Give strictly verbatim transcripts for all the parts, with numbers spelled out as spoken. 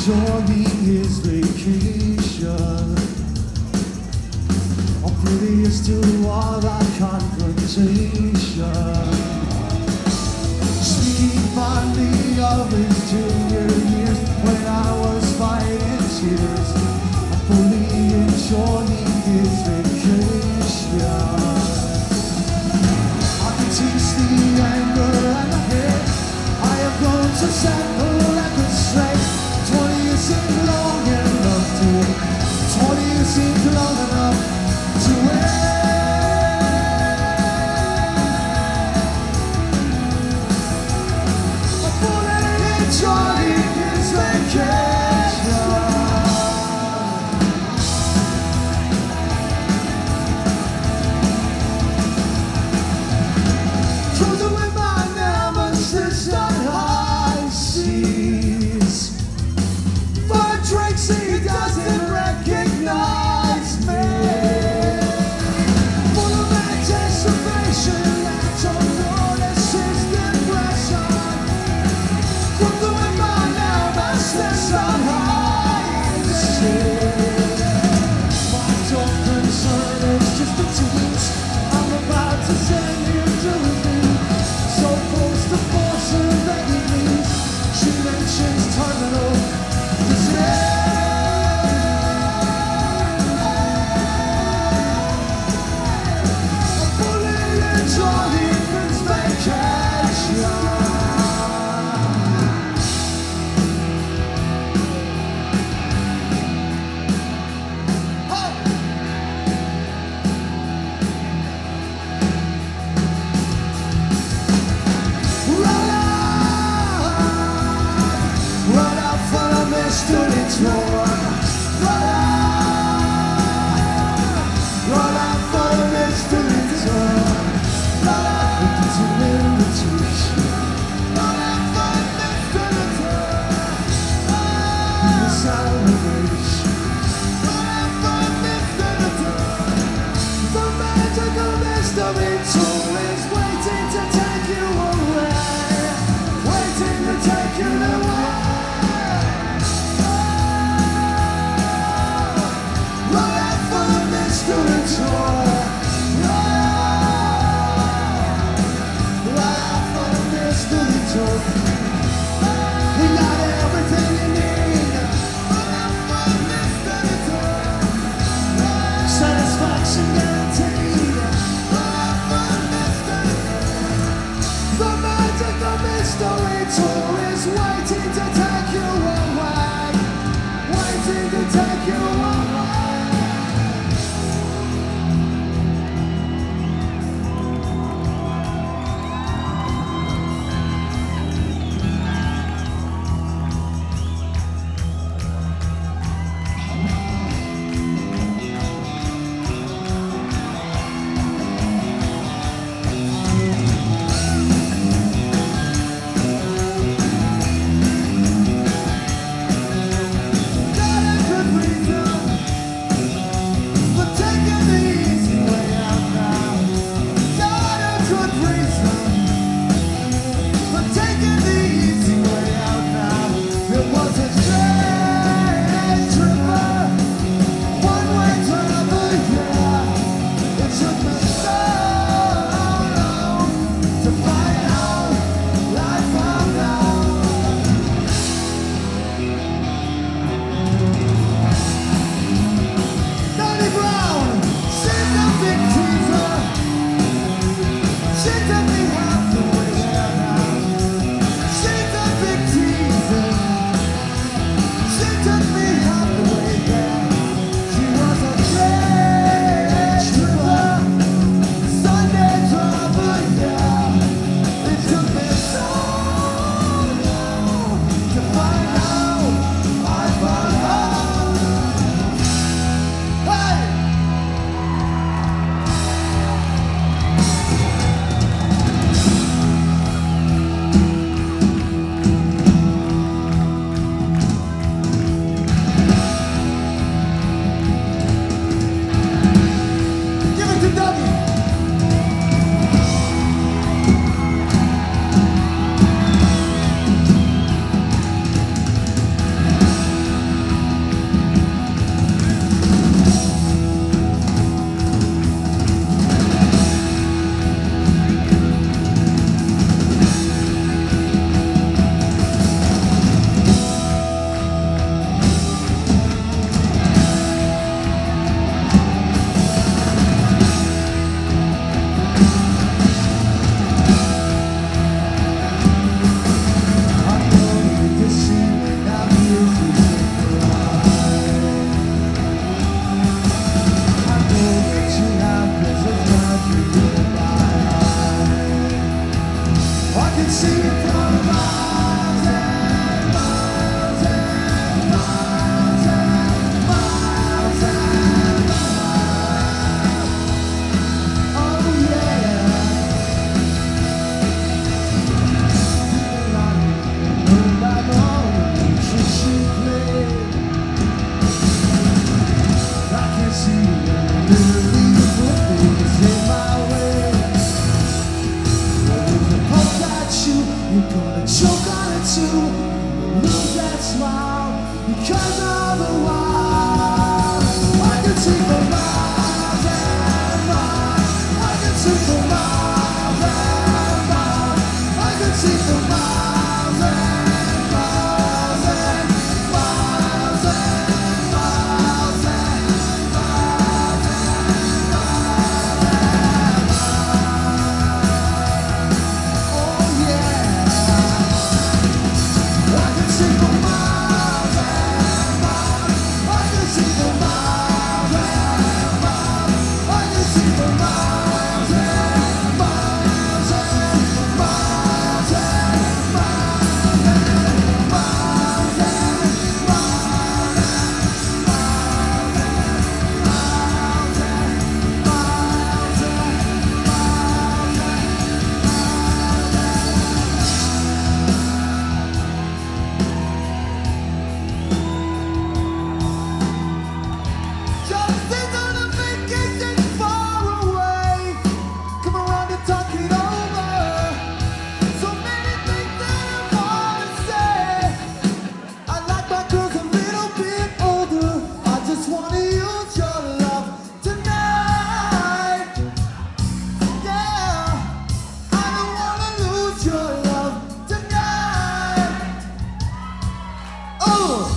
enjoying his vacation, oblivious to all that confrontation, speaking fondly of his junior years when I was fighting tears, fully enjoying his vacation. I can taste the anger and the hate. I have grown to settle and could say twenty years seemed long enough to wait. Twenty years seemed long enough to wait. I'm fully enjoying his vacation. Cruising with my nemesis on high seas. For drinks he doesn't recognize me. Full of anticipation and total depression. Cruising with my nemesis on high seas. My sole concern is just the tease. I'm about to send you to the moon. So close to forcing that he leaves. She mentions terminal disease. I'm fully enjoying this vacation. Run out, run out for the Mister Detroit. Run out, run out for the Mister Detroit. Run out with the two invitation. Run out for the Mister Detroit. Run out for the celebration. Run out for the Mister Detroit. The magical mystery tool is waiting to take you away. Waiting to take you away. can see it from miles and miles and miles and miles and miles. Oh yeah. And I know she should play. I can see it literally put things in my way. You're gonna choke on it too. Lose that smile because of the wild. I can see for miles and miles. I can see for miles and miles. I can see for miles and miles and miles and miles and miles and miles. Oh yeah. I can see for miles and miles. I can see for miles and miles. I can see for miles and miles and miles and miles and miles and just think on a vacation far away. Come around and talk it over. So many things that I wanna say. I like my girls a little bit older. I just wanna use your love tonight. Yeah, I don't wanna lose your love tonight. Oh.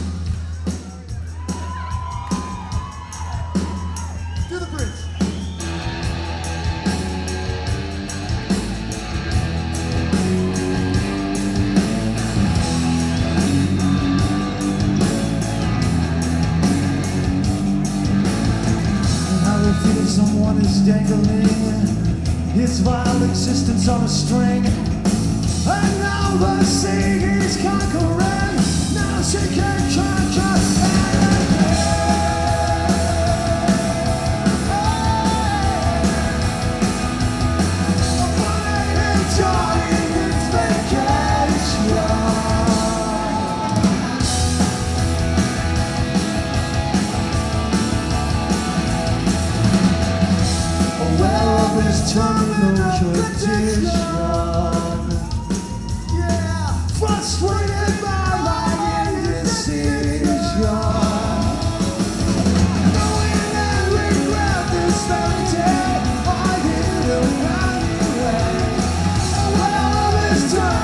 Do the bridge. How they feel someone is dangling his vile existence on a string. And now the sea is conquering. Now she can conquer anything. Enjoying its vacation. Aware of his terminal condition. Yeah, frustrated by my indecision. Knowing and regret this very day, I hit him anyway. Aware of his terminal